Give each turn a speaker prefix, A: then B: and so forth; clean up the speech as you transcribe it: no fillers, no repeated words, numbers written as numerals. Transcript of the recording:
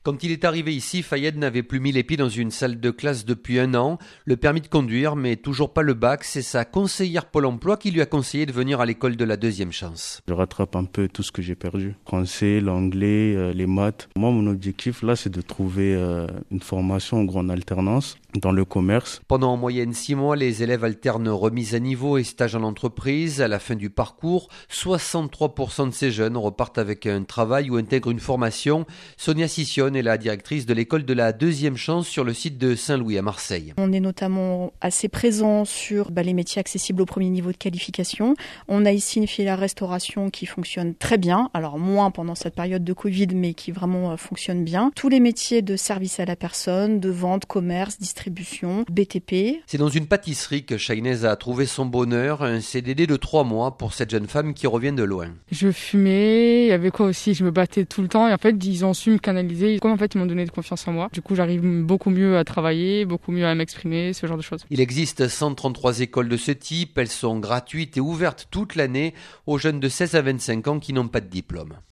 A: Quand il est arrivé ici, Fayed n'avait plus mis les pieds dans une salle de classe depuis 1 an. Le permis de conduire, mais toujours pas le bac. C'est sa conseillère Pôle emploi qui lui a conseillé de venir à l'école de la deuxième chance.
B: Je rattrape un peu tout ce que j'ai perdu. Français, l'anglais, les maths. Moi, mon objectif, là, c'est de trouver une formation en alternance dans le commerce.
A: Pendant en moyenne 6 mois, les élèves alternent remise à niveau et stage en entreprise. À la fin du parcours, 63% de ces jeunes repartent avec un travail ou intègrent une formation. Sonia Sissionne est la directrice de l'école de la deuxième chance sur le site de Saint-Louis à Marseille.
C: On est notamment assez présent sur les métiers accessibles au premier niveau de qualification. On a ici une filière restauration qui fonctionne très bien, alors moins pendant cette période de Covid, mais qui vraiment fonctionne bien. Tous les métiers de service à la personne, de vente, commerce, distribution, BTP.
A: C'est dans une pâtisserie que Shainez a trouvé son bonheur, un CDD de 3 mois pour cette jeune femme qui revient de loin.
D: Je fumais, il y avait quoi aussi, je me battais tout le temps et en fait ils ont su me canaliser. Comme en fait ils m'ont donné de confiance en moi. Du coup j'arrive beaucoup mieux à travailler, beaucoup mieux à m'exprimer, ce genre de choses.
A: Il existe 133 écoles de ce type, elles sont gratuites et ouvertes toute l'année aux jeunes de 16 à 25 ans qui n'ont pas de diplôme.